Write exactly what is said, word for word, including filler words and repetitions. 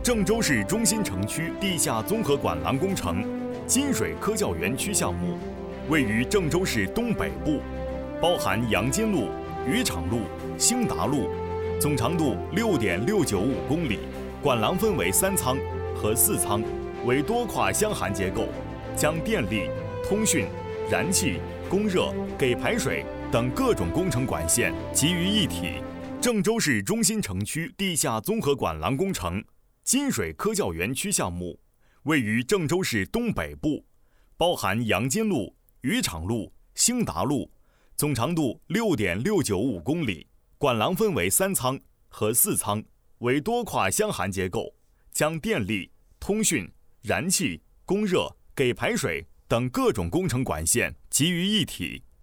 郑州市中心城区地下综合管廊工程金水科教园区项目，位于郑州市东北部，包含杨金路、渔场路、兴达路，总长度六点六九五公里，管廊分为三舱和四舱，为多跨相涵结构，将电力、通讯、燃气、供热、给排水等各种工程管线集于一体。郑州市中心城区地下综合管廊工程金水科教园区项目，位于郑州市东北部，包含杨金路、渔场路、兴达路，总长度六点六九五公里，管廊分为三舱和四舱，为多跨相涵结构，将电力、通讯、燃气、供热、给排水等各种工程管线集于一体。